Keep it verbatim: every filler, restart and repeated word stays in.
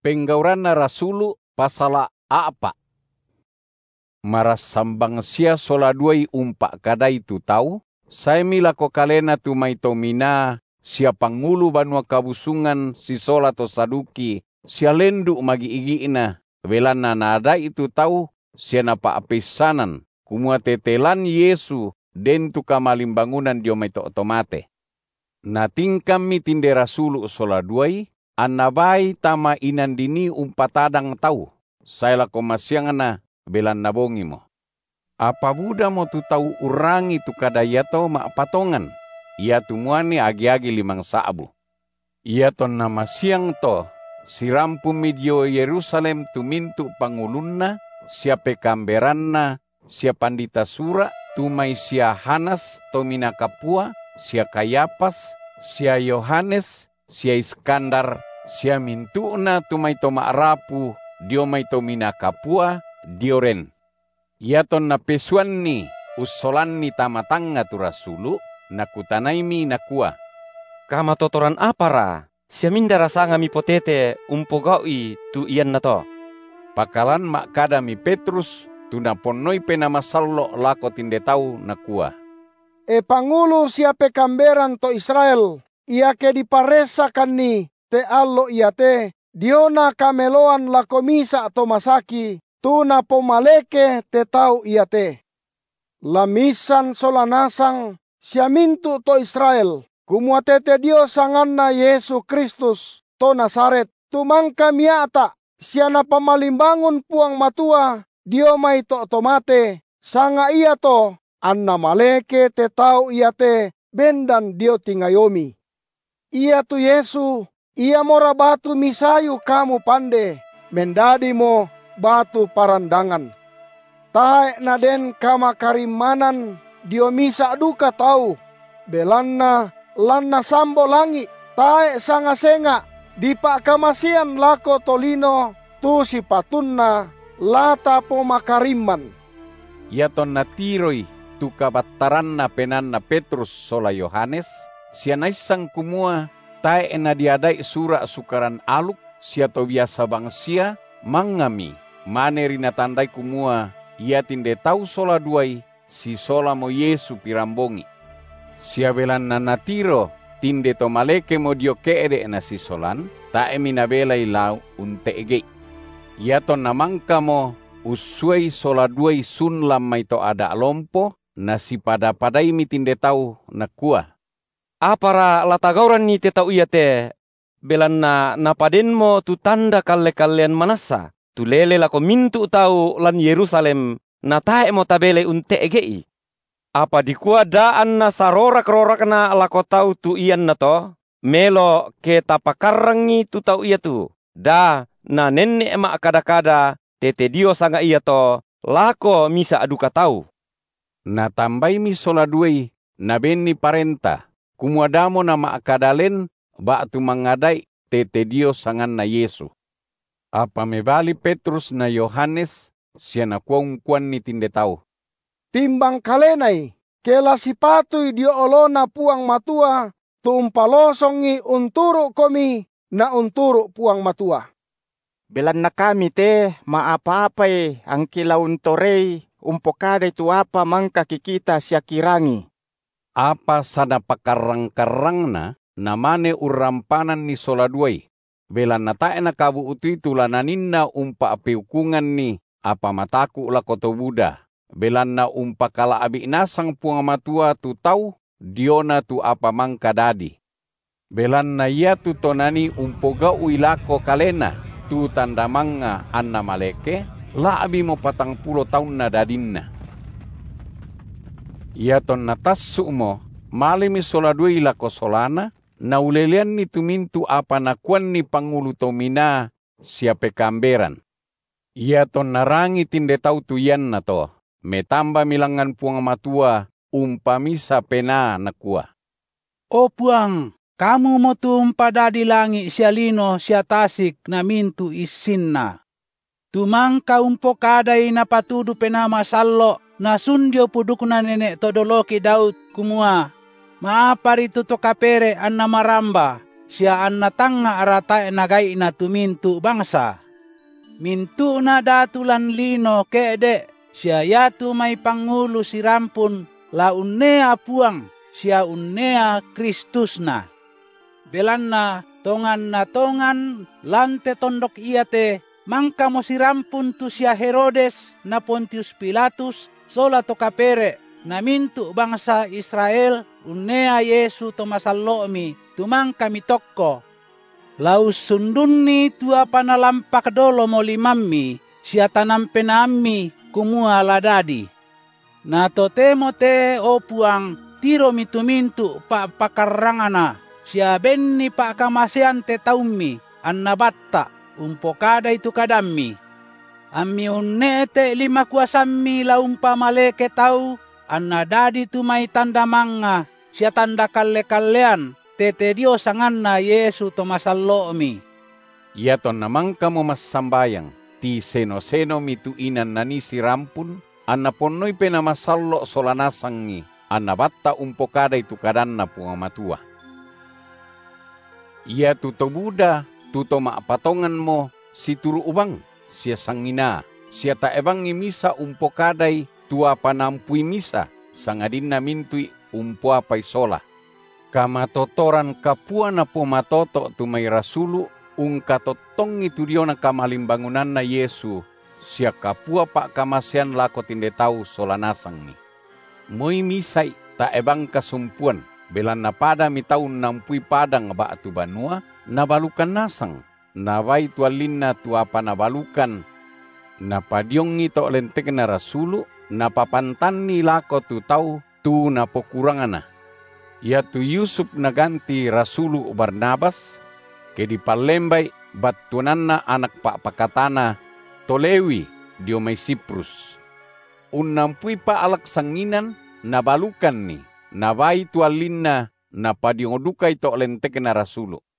Penggauran na rasulu pasala apa? Marasambang sia sola duai umpa kadai tu tau, saya milako kalena tu mai tomina, sia pangulu banua kabusungan si sola to saduki, sia lendu magi igiina, welana nada itu tau, sia napa apesanan, kumua tetelan Yesu, den tu kamalim bangunan dio mai to otomate. Na tingkam mi tinde rasulu sola duai, anabai tama inandini umpatadang tau, saya lako masiangana belan nabongi mo. Apa buda mo tu tau urangi tu kadayato ma patongan, ia tu muani agi-agi limang saabu. Ia ton nama siang to, sirampu medio Yerusalem tu mintu pangulunna, siape kamberanna, sia pandita sura, tu mai sia Hanas to minakapua, sia Kayapas, sia Yohanes, sia Iskandar, sia mintuna tu mai to maarapu, dio mai to minakapua, dioren. Ia ton na pesuan ni, usolan ni tamatanga tu rasulu, nakutanaimi nakua. Kama totoran apa ra? Siaminda rasanga mi potete umpogaui tu iyan na to. Pakalan makada mi Petrus, tu naponoi penama sallo lako tinde tau nakua. E pangulo siape kamberan to Israel, ia ke diparesakan ni, te allo ia te, diona kameloan lako misa to masaki, tu na pomaleke te tau ia te. Lamisan solanasang, siamintu to Israel, kumuatete Dio sanganna Yesu Kristus to Nasaret, tumangka miata, siya na pamalimbangon puang matua, Dio may to otomate, sanga iya to, anna maleke te tau iya te, bendan Dio tingayomi. Iya tu Yesu, iya mora batu misayu kamu pande, mendadi mo batu parandangan. Tae na den kama karimanan, Dio misa duka tau, belanna lanna sambo langi, tae sanga senga, di pa kamasian lako tolino, tu si patunna, lata po makariman. Ia ton natiroi, tu kabattaran na penan na Petrus sola Yohanes, sia naisang kumua, tae na diadai sura sukaran aluk, sia to biasa bangsia, mangami, maneri na tandai kumua, ia tinde tau sola duai, si sola mo Yesu pirambongi. Sia belan na natiro, tinde to maleke mo dio keede na si solan, tae minabela ilau unte ege. Ia to namangka mo, usuai sola duai sun lamai to ada lompo, na si pada-padai mi tinde tau na kua. Apara latagauran ni te tau iya te, belan na napaden mo tu tanda kalle-kallean manasa, tu lele lako mintu tau lan Yerusalem, na tae mo tabele unte egei. Apa dikua daan na sarorak-rorak na lako tau tu iyan na to, melo ke tapakarangi tu tau iya tu, da na nenne emak kada-kada, tete Dio sanga iya to, lako misa aduka tau. Na tambai mi sola duai, na beni parenta, kumuadamo na maakadalen, ba tu mangadai, tete Dio sangan na Yesu. Apa mebali Petrus na Yohanes, siya na kuang-kuan ni tinde tau. Timbang kalenay, kela sipatoy Dio olona puang matua, tumpalosongi unturo komi na unturo puang matua. Belan na kami te, maapa-apay ang kilaun torey, umpokada itu apa mangka kikita siya kirangi. Apa sana pakarang-karang na, namane urampanan ni sola duay. Belan na tae na kabu utu itu lananin na umpa apiukungan ni, apa mataku la koto Buddha. Belan na umpa kala abi nasang puang matua tu tau, diona tu apa mangka dadi. Belan na ia tu tonani umpoga uilako kalena, tu tanda manga anna maleke, la abi mo patang pulo taun na dadinna. Ia ton natassu mo, malimi sola dua ilako solana, na ulelian ni tumintu apa nakuan ni pangulu tomina siape kamberan. Ia ton narangi tinde tau tuyan na to, metamba milangan puang matua, umpamisa pena nakua. O puang, kamu mo tumpada di langi siya lino siya tasik na mintu isinna. Tumangka umpokadai na patudu penama sallo na sundio puduk na nenek todoloki Daud kumua. Maapar itu to kapere anna maramba, siya an natanga arata nagay na tumintu bangsa. Mintu na datulan lino kede, siya yatu may pangulo si rampun, la unnea puang, siya unnea Kristus na. Belan na, tongan na tongan, lante tondok iyate, mangka mo si rampun tu siya Herodes na Pontius Pilatus, sola to kapere, na mintu bangsa Israel, unnea Yesu to masallomi, tumang kami tokko. Laus sundun ni tua panalampak dolo mo limammi, siya tanam penammi, kumua ladadi. Na to temo te o puang, tiro mi tumintu pa pakarangana, siya benni pa kamasian te taummi, an nabatta, umpokada itu kadammi. Ammi unnete lima kuasammi la umpa maleke tau, an nadadi tu may tanda manga, siya tanda kalle-kallean, tete Dios sanganna Yesu to masallomi. Yaton namang kamo masambayang, ti seno-seno mituinan nani si rampun, an naponnoy penamasallo solanasangi, an nabatta umpokada itu kadanna pungamatua. Ia tuto Buddha, tuto maapatongan mo, si turu ubang, siya sangina, siya taebang misa umpokadai, tua panampui misa, sangadin na mintui umpua paisola. Kamatotoran kapua na pumatoto tu may rasulu, ung katotong itu dio na kamalimbangunan na Yesu, siya kapua pa kamasian lako tinde tau solanasang ni. Moy misay taebang kasumpuan, belan na pada mitaun nampui padang ba atu banua, nabalukan nasang, nabay tualin na tuapa nabalukan, napadyong ito lentek na rasulu, napapantan ni lako tu tau tu napokurangan na. Ia tu Yusuf naganti rasulu Barnabas, ke di palembay batunan na anak pak pakatana, tolewi dio may Siprus. Unampui pa alak sanginan, nabalukan ni, nabay tualin na, napadyong duka ito lentek na rasulu.